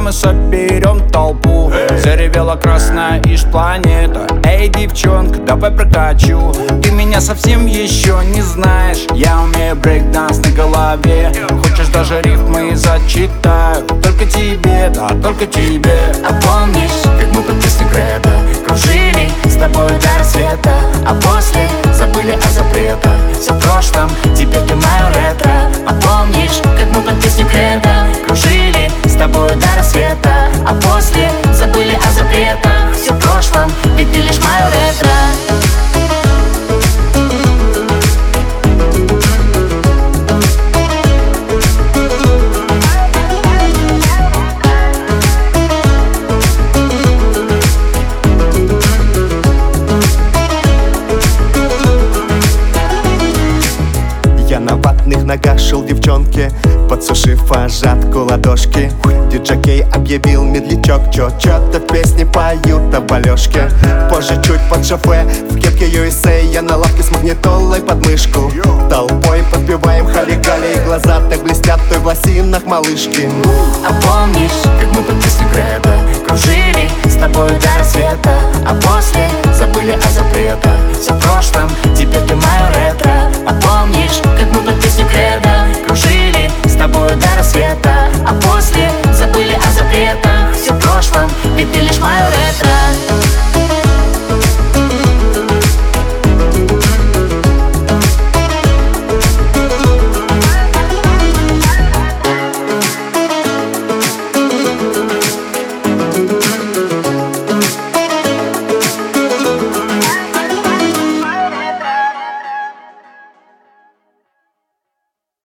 мы соберем толпу. Заревела красная иж-планета. Эй, девчонка, давай прокачу. Ты меня совсем еще не знаешь. Я умею брейк-данс на голове. Хочешь, даже рифмы зачитаю. Только тебе, да, только тебе. А помнишь, как мы под песню Крэда кружили с тобой до рассвета, а после забыли о запретах? Все в прошлом, теперь ты мое ретро. А помнишь, как мы под песню Крэда кружили с тобой до рассвета, а после забыли о запретах? Все в прошлом, ведь ты лишь мое ретро. Я на ватных ногах шел девчонке, подсушив пожатку ладошки. Диджокей объявил медлячок, чё-то в песне поют об Алёшке. Позже чуть под шофе, в кепке USA, я на лавке с магнитолой под мышку. Толпой подпеваем хали-гали, и глаза так блестят той в лосинах малышки. А помнишь, как мы под песню Крэда кружили с тобой до рассвета, а после забыли о запретах?